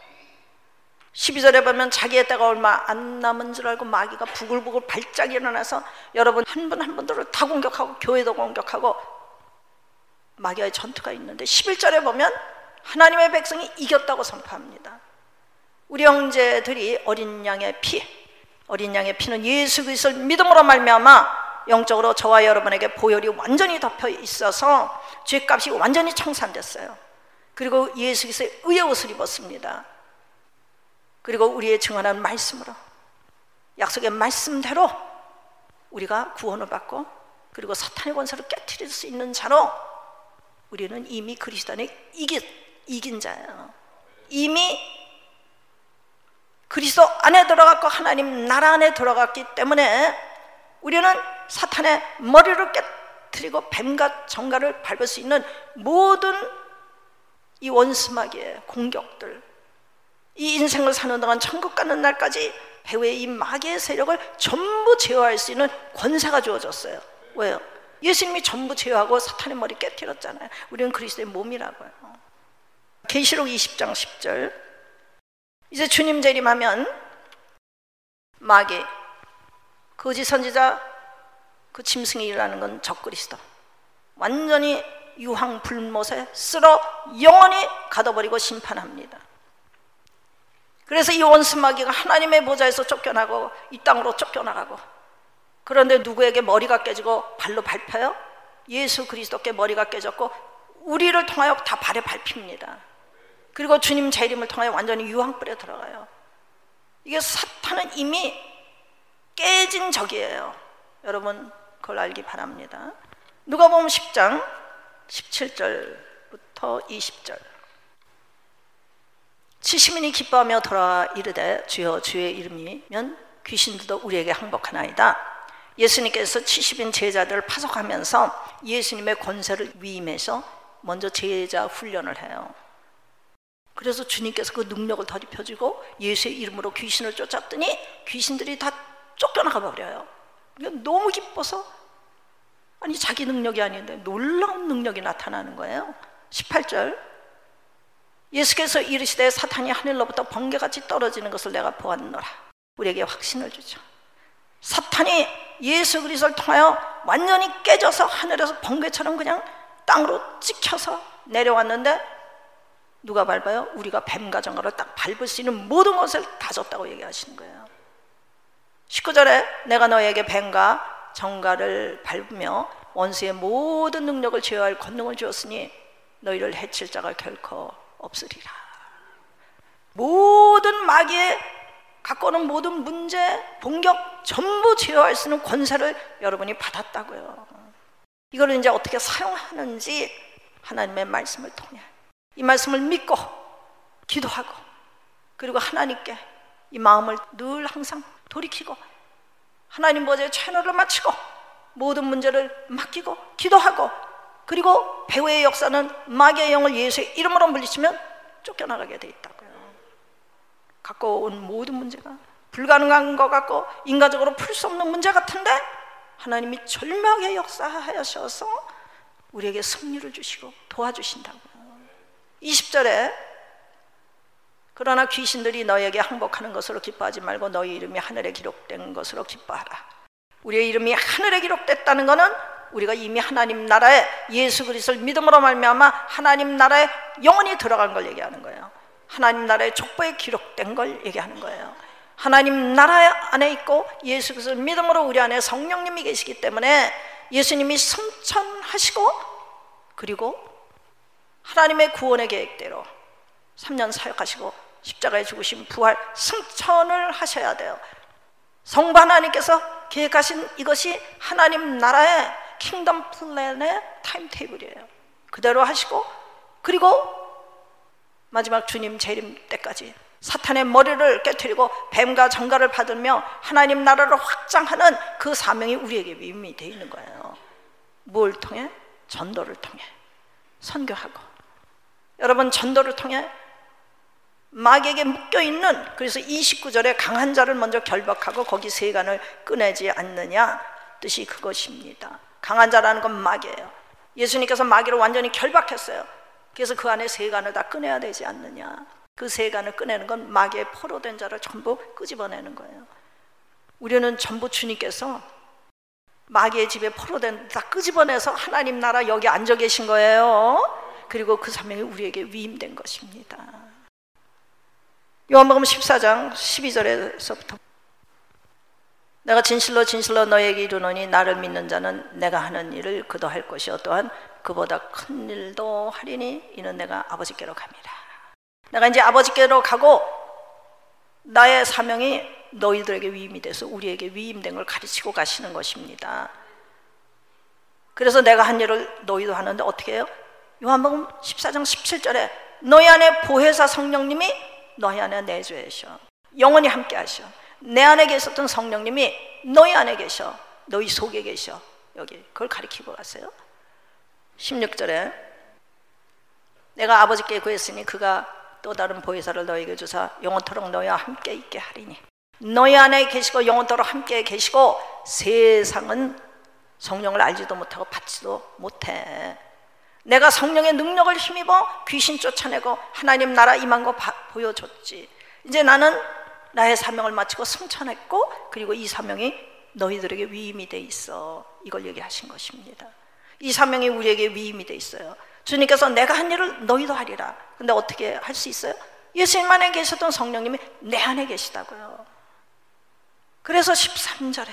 12절에 보면 자기의 때가 얼마 안 남은 줄 알고 마귀가 부글부글 발작이 일어나서 여러분 한 분 한 분들을 다 공격하고 교회도 공격하고 마귀와의 전투가 있는데 11절에 보면 하나님의 백성이 이겼다고 선포합니다. 우리 형제들이 어린 양의 피는 예수 그리스도를 믿음으로 말미암아 영적으로 저와 여러분에게 보혈이 완전히 덮여 있어서 죄값이 완전히 청산됐어요. 그리고 예수 그리스도의 의의 옷을 입었습니다. 그리고 우리의 증언한 말씀으로 약속의 말씀대로 우리가 구원을 받고 그리고 사탄의 권세를 깨트릴 수 있는 자로 우리는 이미 그리스도 안에 이긴 자예요. 이미 그리스도 안에 들어갔고 하나님 나라 안에 들어갔기 때문에 우리는 사탄의 머리를 깨트리고 뱀과 정갈을 밟을 수 있는 모든 이 원수마귀의 공격들, 이 인생을 사는 동안 천국 가는 날까지 배후의 이 마귀의 세력을 전부 제어할 수 있는 권세가 주어졌어요. 왜요? 예수님이 전부 제어하고 사탄의 머리 깨트렸잖아요. 우리는 그리스도의 몸이라고요. 계시록 20장 10절, 이제 주님 재림하면 마귀, 거짓 선지자, 그 짐승이 일어나는 건 적그리스도 완전히 유황 불못에 쓸어 영원히 가둬버리고 심판합니다. 그래서 이 원수 마귀가 하나님의 보좌에서 쫓겨나고 이 땅으로 쫓겨나가고, 그런데 누구에게 머리가 깨지고 발로 밟혀요? 예수 그리스도께 머리가 깨졌고 우리를 통하여 다 발에 밟힙니다. 그리고 주님 재림을 통하여 완전히 유황불에 들어가요. 이게 사탄은 이미 깨진 적이에요. 여러분 그걸 알기 바랍니다. 누가복음 10장 17절부터 20절. 70인이 기뻐하며 돌아와 이르되 주여 주의 이름이면 귀신들도 우리에게 항복하나이다. 예수님께서 70인 제자들을 파송하면서 예수님의 권세를 위임해서 먼저 제자 훈련을 해요. 그래서 주님께서 그 능력을 더입혀주고 예수의 이름으로 귀신을 쫓았더니 귀신들이 다 쫓겨나가 버려요. 너무 기뻐서, 아니 자기 능력이 아닌데 놀라운 능력이 나타나는 거예요. 18절, 예수께서 이르시되 사탄이 하늘로부터 번개같이 떨어지는 것을 내가 보았노라. 우리에게 확신을 주죠. 사탄이 예수 그리스도를 통하여 완전히 깨져서 하늘에서 번개처럼 그냥 땅으로 찍혀서 내려왔는데 누가 밟아요? 우리가 뱀과 정갈을 딱 밟을 수 있는 모든 것을 다 줬다고 얘기하시는 거예요. 19절에 내가 너에게 뱀과 정갈을 밟으며 원수의 모든 능력을 제어할 권능을 주었으니 너희를 해칠 자가 결코 없으리라. 모든 마귀의 갖고 오는 모든 문제, 공격 전부 제어할 수 있는 권세를 여러분이 받았다고요. 이걸 이제 어떻게 사용하는지 하나님의 말씀을 통해 이 말씀을 믿고 기도하고 그리고 하나님께 이 마음을 늘 항상 돌이키고 하나님 보좌에 채널을 맞추고 모든 문제를 맡기고 기도하고, 그리고 배후의 역사는 마귀의 영을 예수의 이름으로 물리치면 쫓겨나가게 돼 있다고요. 갖고 온 모든 문제가 불가능한 것 같고 인간적으로 풀 수 없는 문제 같은데 하나님이 절묘하게 역사하셔서 우리에게 승리를 주시고 도와주신다고요. 20절에 그러나 귀신들이 너에게 항복하는 것으로 기뻐하지 말고 너희 이름이 하늘에 기록된 것으로 기뻐하라. 우리의 이름이 하늘에 기록됐다는 것은 우리가 이미 하나님 나라에 예수 그리스도를 믿음으로 말미암아 하나님 나라에 영원히 들어간 걸 얘기하는 거예요. 하나님 나라의 족보에 기록된 걸 얘기하는 거예요. 하나님 나라 안에 있고 예수 그리스도를 믿음으로 우리 안에 성령님이 계시기 때문에 예수님이 승천하시고 그리고 하나님의 구원의 계획대로 3년 사역하시고 십자가에 죽으신 부활 승천을 하셔야 돼요. 성부 하나님께서 계획하신 이것이 하나님 나라의 킹덤 플랜의 타임테이블이에요. 그대로 하시고 그리고 마지막 주님 재림 때까지 사탄의 머리를 깨트리고 뱀과 정갈을 받으며 하나님 나라를 확장하는 그 사명이 우리에게 위임이 되어 있는 거예요. 뭘 통해? 전도를 통해 선교하고. 여러분, 전도를 통해 마귀에게 묶여있는, 그래서 29절에 강한 자를 먼저 결박하고 거기 세간을 꺼내지 않느냐, 뜻이 그것입니다. 강한 자라는 건 마귀예요. 예수님께서 마귀를 완전히 결박했어요. 그래서 그 안에 세간을 다 꺼내야 되지 않느냐. 그 세간을 꺼내는 건 마귀의 포로된 자를 전부 끄집어내는 거예요. 우리는 전부 주님께서 마귀의 집에 포로된 다 끄집어내서 하나님 나라 여기 앉아 계신 거예요. 그리고 그 사명이 우리에게 위임된 것입니다. 요한복음 14장 12절에서부터 내가 진실로 진실로 너에게 이르노니 나를 믿는 자는 내가 하는 일을 그도 할 것이요 또한 그보다 큰 일도 하리니 이는 내가 아버지께로 갑니다. 내가 이제 아버지께로 가고 나의 사명이 너희들에게 위임이 돼서 우리에게 위임된 걸 가르치고 가시는 것입니다. 그래서 내가 한 일을 너희도 하는데 어떻게 해요? 요한복음 14장 17절에 너희 안에 보혜사 성령님이 너희 안에 내주하셔 영원히 함께 하셔. 내 안에 계셨던 성령님이 너희 안에 계셔, 너희 속에 계셔. 여기 그걸 가리키고 갔어요. 16절에 내가 아버지께 구했으니 그가 또 다른 보혜사를 너희에게 주사 영원토록 너희와 함께 있게 하리니. 너희 안에 계시고 영원토록 함께 계시고 세상은 성령을 알지도 못하고 받지도 못해. 내가 성령의 능력을 힘입어 귀신 쫓아내고 하나님 나라 임한 거 보여줬지. 이제 나는 나의 사명을 마치고 승천했고 그리고 이 사명이 너희들에게 위임이 돼 있어. 이걸 얘기하신 것입니다. 이 사명이 우리에게 위임이 돼 있어요. 주님께서 내가 한 일을 너희도 하리라. 근데 어떻게 할 수 있어요? 예수님 안에 계셨던 성령님이 내 안에 계시다고요. 그래서 13절에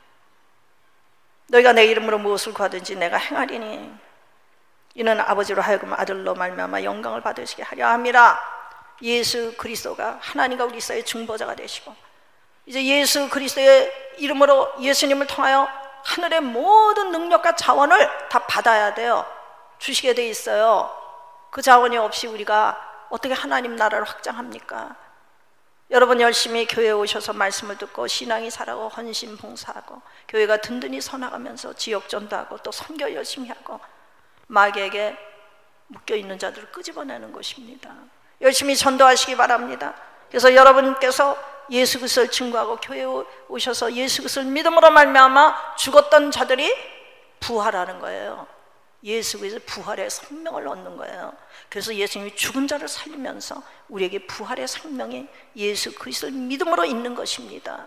너희가 내 이름으로 무엇을 구하든지 내가 행하리니 이는 아버지로 하여금 아들로 말미암아 영광을 받으시게 하려 함이라. 예수 그리스도가 하나님과 우리 사이의 중보자가 되시고 이제 예수 그리스도의 이름으로 예수님을 통하여 하늘의 모든 능력과 자원을 다 받아야 돼요. 주시게 돼 있어요. 그 자원이 없이 우리가 어떻게 하나님 나라를 확장합니까? 여러분 열심히 교회에 오셔서 말씀을 듣고 신앙이 살아고 헌신 봉사하고 교회가 든든히 서나가면서 지역전도 하고 또 선교 열심히 하고 마귀에게 묶여있는 자들을 끄집어내는 것입니다. 열심히 전도하시기 바랍니다. 그래서 여러분께서 예수 그리스도를 증거하고 교회에 오셔서 예수 그리스도를 믿음으로 말미암아 죽었던 자들이 부활하는 거예요. 예수 그리스도 부활의 생명을 얻는 거예요. 그래서 예수님이 죽은 자를 살리면서 우리에게 부활의 생명이 예수 그리스도를 믿음으로 있는 것입니다.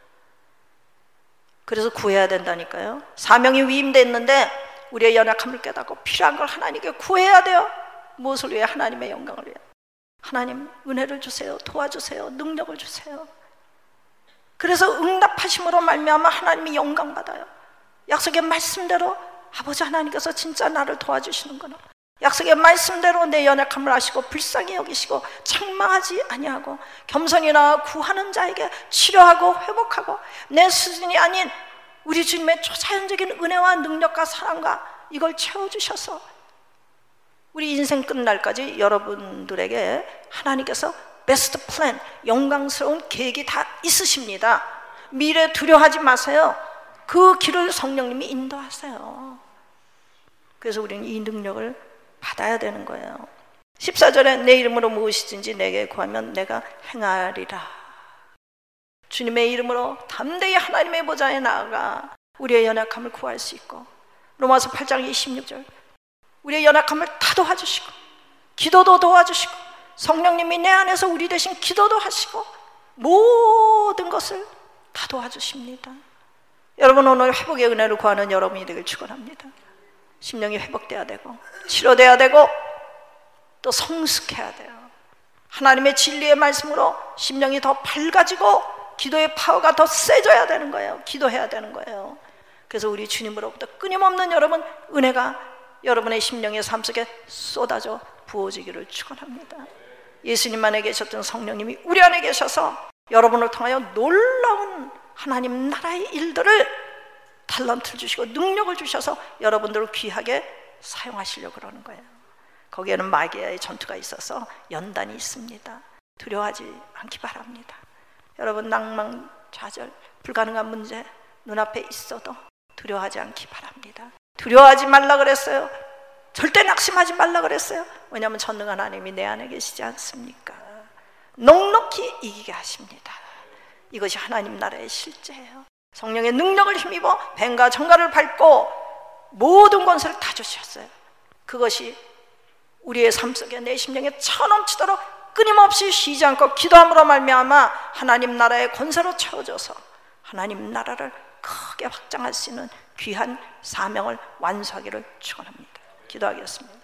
그래서 구해야 된다니까요. 사명이 위임됐는데 우리의 연약함을 깨닫고 필요한 걸 하나님께 구해야 돼요. 무엇을 위해? 하나님의 영광을 위해. 하나님 은혜를 주세요. 도와주세요. 능력을 주세요. 그래서 응답하심으로 말미암아 하나님이 영광 받아요. 약속의 말씀대로 아버지 하나님께서 진짜 나를 도와주시는구나. 약속의 말씀대로 내 연약함을 아시고 불쌍히 여기시고 책망하지 아니하고 겸손이나 구하는 자에게 치료하고 회복하고 내 수준이 아닌 우리 주님의 초자연적인 은혜와 능력과 사랑과 이걸 채워주셔서 우리 인생 끝날까지 여러분들에게 하나님께서 베스트 플랜, 영광스러운 계획이 다 있으십니다. 미래 두려워하지 마세요. 그 길을 성령님이 인도하세요. 그래서 우리는 이 능력을 받아야 되는 거예요. 14절에 내 이름으로 무엇이든지 내게 구하면 내가 행하리라. 주님의 이름으로 담대히 하나님의 보좌에 나아가 우리의 연약함을 구할 수 있고 로마서 8장 26절 우리의 연약함을 다 도와주시고 기도도 도와주시고 성령님이 내 안에서 우리 대신 기도도 하시고 모든 것을 다 도와주십니다. 여러분, 오늘 회복의 은혜를 구하는 여러분이 되길 축원합니다. 심령이 회복돼야 되고 치료돼야 되고 또 성숙해야 돼요. 하나님의 진리의 말씀으로 심령이 더 밝아지고 기도의 파워가 더 세져야 되는 거예요. 기도해야 되는 거예요. 그래서 우리 주님으로부터 끊임없는 여러분 은혜가 여러분의 심령의 삶 속에 쏟아져 부어지기를 축원합니다. 예수님 안에 계셨던 성령님이 우리 안에 계셔서 여러분을 통하여 놀라운 하나님 나라의 일들을 탤런트를 주시고 능력을 주셔서 여러분들을 귀하게 사용하시려고 그러는 거예요. 거기에는 마귀의 전투가 있어서 연단이 있습니다. 두려워하지 않기 바랍니다. 여러분, 낭만, 좌절, 불가능한 문제 눈앞에 있어도 두려워하지 않기 바랍니다. 두려워하지 말라 그랬어요. 절대 낙심하지 말라 그랬어요. 왜냐하면 전능한 하나님이 내 안에 계시지 않습니까? 넉넉히 이기게 하십니다. 이것이 하나님 나라의 실제예요. 성령의 능력을 힘입어 뱀과 정갈을 밟고 모든 권세를 다 주셨어요. 그것이 우리의 삶 속에 내 심령에 쳐넘치도록 끊임없이 쉬지 않고 기도함으로 말미암아 하나님 나라의 권세로 채워져서 하나님 나라를 크게 확장할 수 있는 귀한 사명을 완수하기를 축원합니다. 기도하겠습니다.